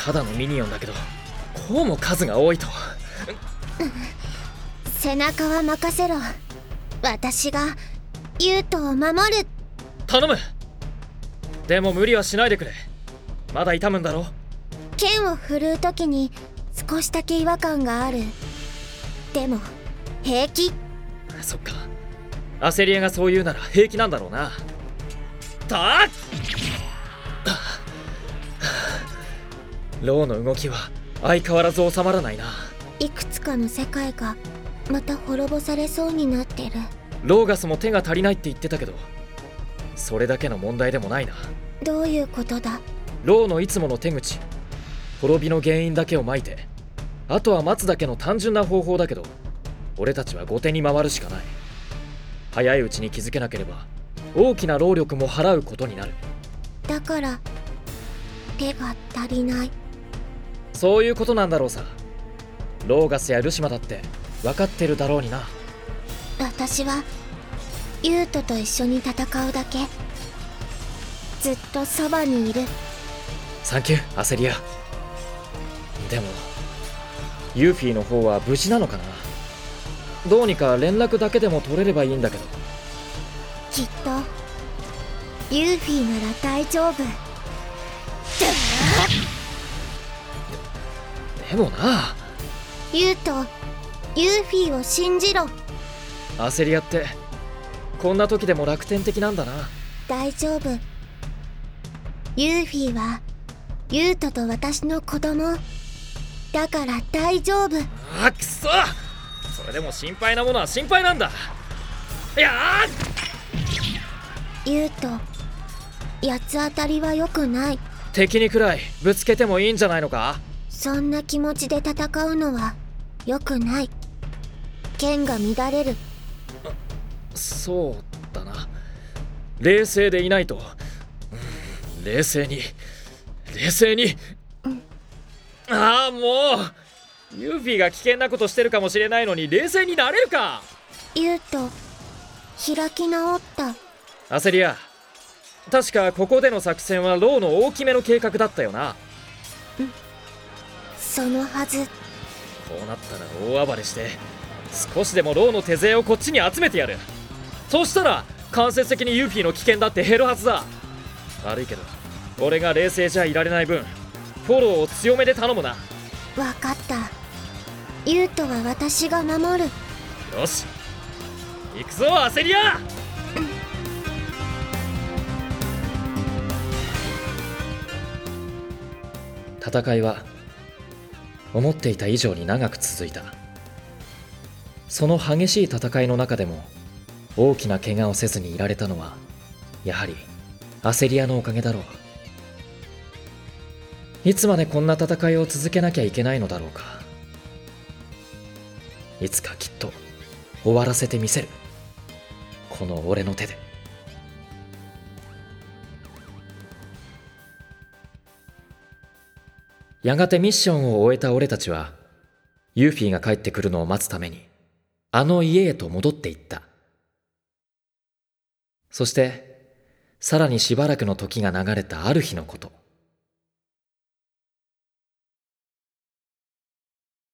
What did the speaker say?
ただのミニオンだけどこうも数が多いと。 背中は任せろ。私がユウトを守る。 頼む。でも無理はしないでくれ。まだ痛むんだろ。 剣を振るう時に少しだけ違和感がある。でも平気。 そっか、アセリエがそう言うなら平気なんだろうな。ローの動きは相変わらず収まらないな。 いくつかの世界がまた滅ぼされそうになってる。 ローガスも手が足りないって言ってたけど、それだけの問題でもないな。 どういうことだ。 ローのいつもの手口、滅びの原因だけをまいて、あとは待つだけの単純な方法だけど、俺たちは後手に回るしかない。早いうちに気づけなければ大きな労力も払うことになる。 だから手が足りない。 そういうことなんだろうさ。ローガスやルシマだって分かってるだろうにな。 私はユウトと一緒に戦うだけ。ずっとそばにいる。 サンキューアセリア。でもユーフィーの方は無事なのかな。どうにか連絡だけでも取れればいいんだけど。 きっとユーフィーなら大丈夫。 でもな、 ユウト、ユーフィーを信じろ。 アセリアってこんな時でも楽天的なんだな。 大丈夫。ユーフィーはユウトと私の子供だから大丈夫。 あ、くそ。それでも心配なものは心配なんだ。いやユウト、八つ当たりは良くない。 敵にくらいぶつけてもいいんじゃないのか。 そんな気持ちで戦うのは良くない。剣が乱れる。 そうだな。冷静でいないと。冷静に。ああ、もうユーフィーが危険なことしてるかもしれないのに冷静になれるか。 ユウト、開き直った。 アセリア、確かここでの作戦はローの大きめの計画だったよな。 そのはず。 こうなったら大暴れして少しでもローの手勢をこっちに集めてやる。そうしたら間接的にユーフィーの危険だって減るはずだ。悪いけど俺が冷静じゃいられない分フォローを強めで頼むな。 わかった。ユウトは私が守る。 よし、行くぞアセリア。戦いは思っていた以上に長く続いた。その激しい戦いの中でも大きな怪我をせずにいられたのはやはりアセリアのおかげだろう。いつまでこんな戦いを続けなきゃいけないのだろうか。いつかきっと終わらせてみせる、この俺の手で。やがてミッションを終えた俺たちはユーフィーが帰ってくるのを待つためにあの家へと戻っていった。そしてさらにしばらくの時が流れたある日のこと。